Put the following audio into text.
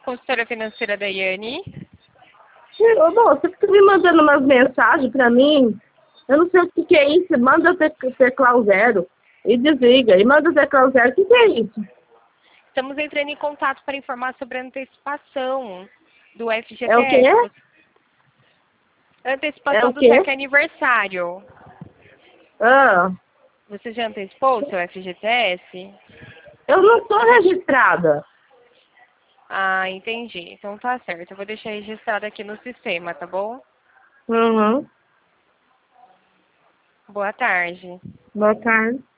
consultora financeira da Yane. Você fica me mandando umas mensagens pra mim. Eu não sei o que é isso. Manda teclar 0 e desliga. E manda teclar 0. O que é isso? Estamos entrando em contato para informar sobre a antecipação do FGTS. É o quê? Antecipação É o do quê? cheque aniversário. Ah, Você já antecipou o seu FGTS? eu não estou registrada. Ah, entendi. Então tá certo. Eu vou deixar registrado aqui no sistema, tá bom? Uhum. Boa tarde. Boa tarde.